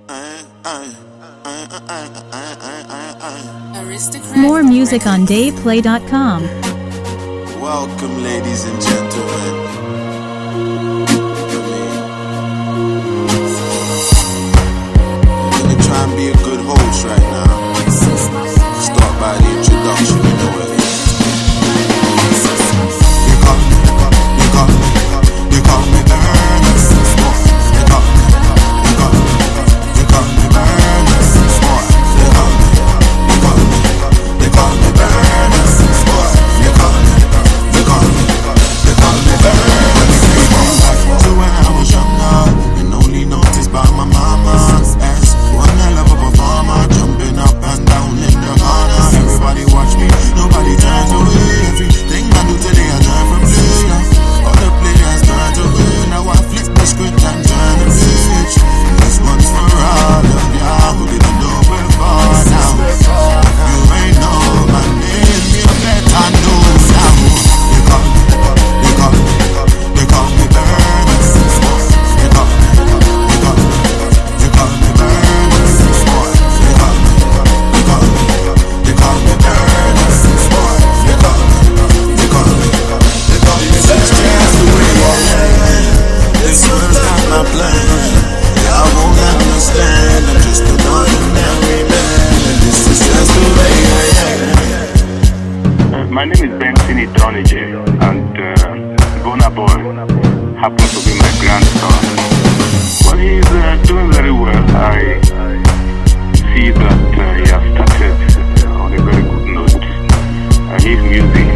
More music on DavePlay.com. Welcome, ladies and gentlemen. I'm gonna try and be a good host right now. Start by the introduction, you know what it is. They call me Burner. They call me Burner. They call me Burner. To when I was younger and only noticed by my mama's ass. One hell of a performer, jumping up and down in the corner. Everybody watch me, nobody turns away. Everything I do today I learn from player. All the players turn away. Now I flip the script and turn the page. This one's for all of y'all who didn't know we're far now. You ain't know my name, you better know now. They call me Burner. They call me Burner. They call me Burner. It's just the way I am. This one's not my plan. I won't understand. I'm just an ordinary man, and this is just the way I am. My name is Benson Idronije, and Burna Boy happens to be my grandson. Well, he's doing very well. I see that he has started on a very good note. His music